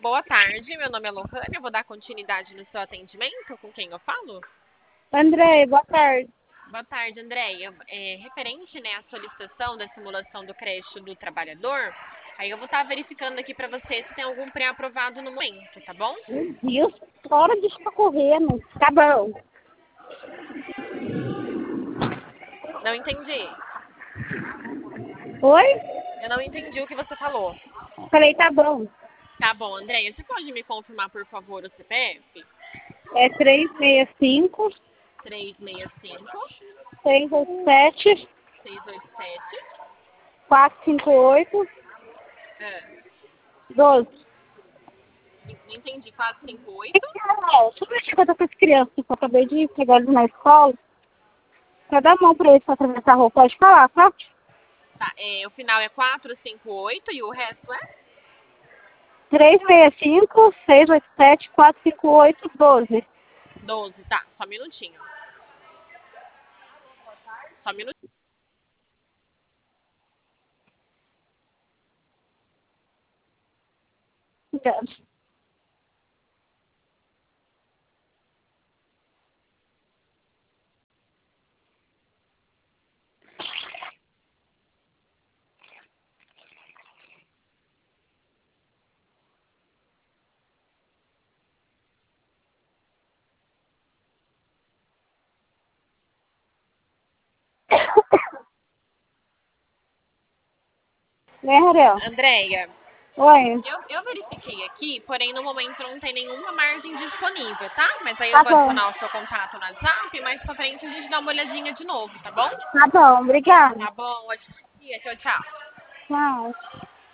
Boa tarde, meu nome é Lohane, eu vou dar continuidade no seu atendimento. Com quem eu falo? André, boa tarde. Boa tarde, Andréia. Referente, né, à solicitação da simulação do crédito do trabalhador, aí eu vou estar verificando aqui para você se tem algum pré-aprovado no momento, tá bom? Meu Deus, hora de estar correndo. Tá bom. Não entendi. Oi? Eu não entendi o que você falou. Falei, tá bom. Tá bom, Andréia, você pode me confirmar, por favor, o CPF? É 365 365 687 687 458 é, 12. não entendi, 458. Deixa eu mexer que eu tô com as crianças, que eu acabei de pegar eles na escola. Quer dar a mão pra eles pra atravessar a rua? Pode falar, tá? Tá, o final é 458 e o resto é 365 687 458 12. 12. Tá, só um minutinho. Só um minutinho. Né, Ariel? Andréia, Oi. eu verifiquei aqui, porém no momento não tem nenhuma margem disponível, tá? Mas aí eu Tá vou bom. adicionar o seu contato no WhatsApp e mais pra frente a gente dá uma olhadinha de novo, tá bom? Tá bom, obrigada. Tá bom, ótimo dia, tchau, tchau. Tchau.